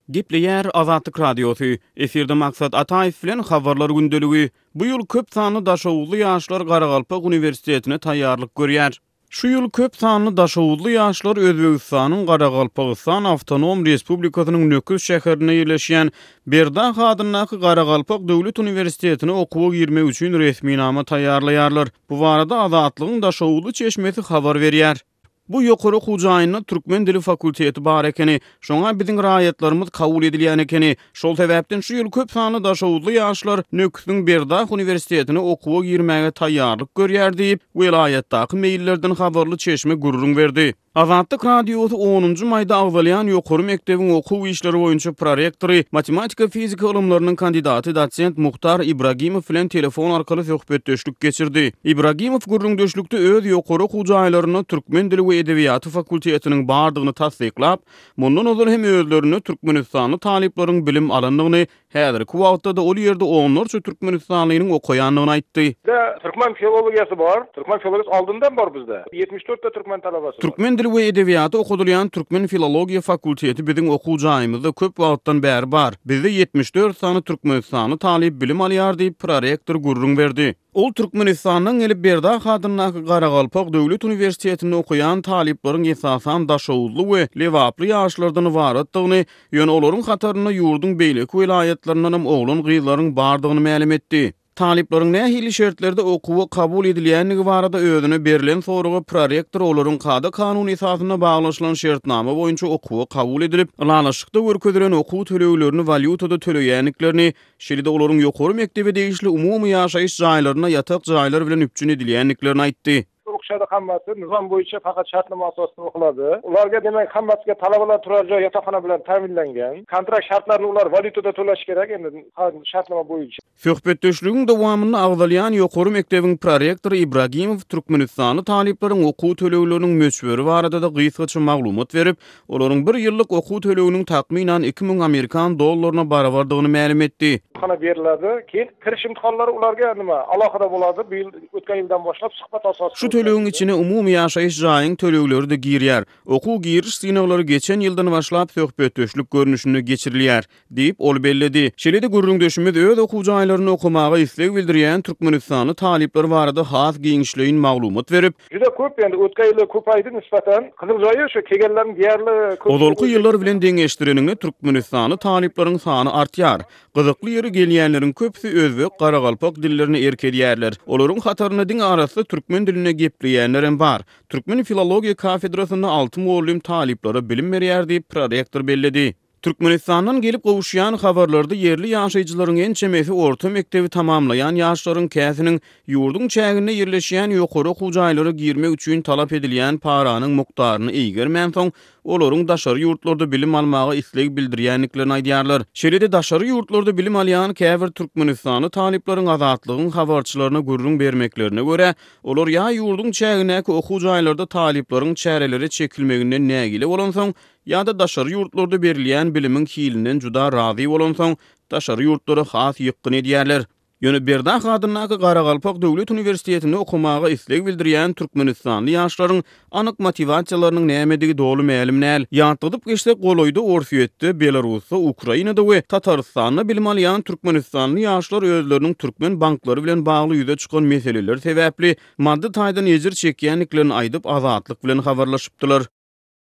Gepleyer Azatlyk Radiosu. Eferde maksat Ataýew bilen habarlar gündeligi. Bu ýyl köp sanly daşawuzly ýaşlar Garagalpak Universitetine taýýarlyk görýär. Şu ýyl köp sanly daşawuzly ýaşlar Özbegistanyň Garagalpakystan Awtonom Respublikasynyň Nöküz şäherine ýerleşýän Berdaq adynyň Garagalpak Döwlet Universitetine okuwa girmek üçin resminama taýýarlaýarlar. Bu barada Azatlygyň daşawuzly çeşmesi habar berýär. Bu ýokary hujaýyny türkmen dili fakulteti bar ekeni, şoňa biziň raýatlarymyz kabul edilýän ekeni, şol sebäpden şu ýyl köp sanly daşawuzly ýaşlar Nöküziň Berdaq Universitetine okuwa girmäge taýýarlyk görýär diýip, welaýatdaky meýillerden habarly çeşme gurrun berdi. Azatlyk Radiosu 10-njy maýda agzalýan ýokary mekdebiň okuw işleri boýunça prorektory, matematika fizika ilmläriniň kandidaty dosent Muhtar Ibragimow bilen telefon arkaly söhbetdeşlik geçirdi. Ibragimow gurrundeşlikde öz ýokary hujaýlaryny türkmen dili we edebiýaty fakultetiniň bardygyny tasdiklap, mundan öňe hem özlerini Türkmenistanly talyplaryň bilim alandygyny, häzirki wagtda da ol ýerde onlarça türkmenistanlynyň okuýanlygyny aýtdy. Türkmen filologiýasy bar. Türkmen filologiyasy aldyndan bar bizde. 74 ta türkmen talabasy. Türkmen dili we edebiýaty okudylýan Türkmen filologiýa fakulteti biziň okuwjaýymyzda köp wagtdan bäri bar. Bizde 74 sany türkmenistanly talyp bilim alýar diýip prorektor gurrun berdi. Ol Türkmenistanyň gelip Berdaq adynyň Garagalpak Döwlet Universitetinde okuyan talyplaryň esasan daşawuzly we lewaply ýaşlardan ibaretdigini, ýöne olaryň hataryna ýurdun beýleki welaýatlaryndan hem oglan gyzlaryň bardygyny ma'lum etdi. Talyplaryň nähili şertlerde okuwa kabul edilýänligi barada özüne berilen soraga prorektor olaryň kada kanuny esasyna baglaşylan şertnama boýunça okuwa kabul edilip, ýalaşykda görkezdiren okuw töleglerini valyutada töleýänliklerini, şeýle-de olaryň ýokary mektebe degişli umumy ýaşaýyş jaýlaryna ýatak jaýlar bilen üpjün edilýänliklerini aýtdy. Okşada hammasi nizam boýunça fakat şartnama asasynda okulady. Ularga demek hammasiga talabalar turar joy ýatakxana bilen täminlengen. Kontrakt şartlaryny ular valyutada töleş gerek endi şartnama boýunça. Söhbetdeşligiň dowamyny agzalýan ýokary mekdebiň prorektory Ibragimow Türkmenistany talyplaryň okuw tölegleriniň möçberi barada da gysgaça maglumat berip, olaryň 1 ýyllyk okuw töleginiň takminan 2000 Amerikan dollaryna barabardygyny ma'lum etdi. Kana beriladi. Keyin kiriş imtihanlary ularga nima alakada bolady. Bu ýyl ötken ýyldan başlap suhbat asasy. Şu tölegiň içine umumy ýaşaýyş jaýynyň tölegleri de girýär. Okuw giriş synaglary geçen ýyldan başlap söhbetdeşlik görnüşinde geçirilýär diýip ol belledi. Şeýle-de gurrundeşimiz öz okuw jaýlaryny okumaga isleg bildirýän Türkmenistany talyplar barada has giňişligiň maglumat berip, juda köp endi ötken ýyly köp aýdy nisbeten kyzyl joýy şu kegenleriň diýerli köp. Odolky ýyllar bilen deňeşdireninde Türkmenistany talyplaryň sany artýar. Gyzykly ýeri gelýänleriň köpsi özbek, Garagalpak dillerini erkedýärler. Olaryň hataryna diň arasynda türkmen diline gepleýänler hem bar. Türkmen filologiýa kafedrasyna 6 muallim talyplary bilim berýär diýip prorektor belledi. Türkmenistanyň gelip gowuşýan habarlarda yerli ýaşaýjylaryň en çemesi orta mektebi tamamlayan ýaşlaryň käsiniň ýurdun çägine ýerleşýän ýokary hujaýlary girmek üçin talap edilýän paranyň mukdaryny eýgermän soň olaryň daşary ýurtlarda bilim almaga isleg bildirýänliklerini aýdýarlar. Şeýle-de daşary ýurtlarda bilim alýan käbir Türkmenistany talyplaryň azatlygyň habarçylaryna gurrun bermeklerine görä, olar ýa ýurdun çäginäki okuw jaýlarda talyplaryň çäreleri çekilmeginden nägile bolan soň, ýa-da daşary ýurtlarda berilýän bilimiň hilinden juda razy bolan soň, daşary ýurtlary has ýykyn edýärler. Ýöne Berdaq adynyň Garagalpak Döwlet Universitetinde okumaga isleg bildirýän Türkmenistanly ýaşlaryň anyk motivasiýalarynyň nämedigi dolu ma'lum näl. Ýantydyp geçsek goloýda Orsuýetde, Belarusda, Ukrainada we Tatarstanda bilim alýan Türkmenistanly ýaşlar özleriniň türkmen banklary bilen bagly ýüze çykan meseleler sebäpli maddi taýdan ejir çekýänliklerini aýdyp azatlyk bilen habarlaşypdylar.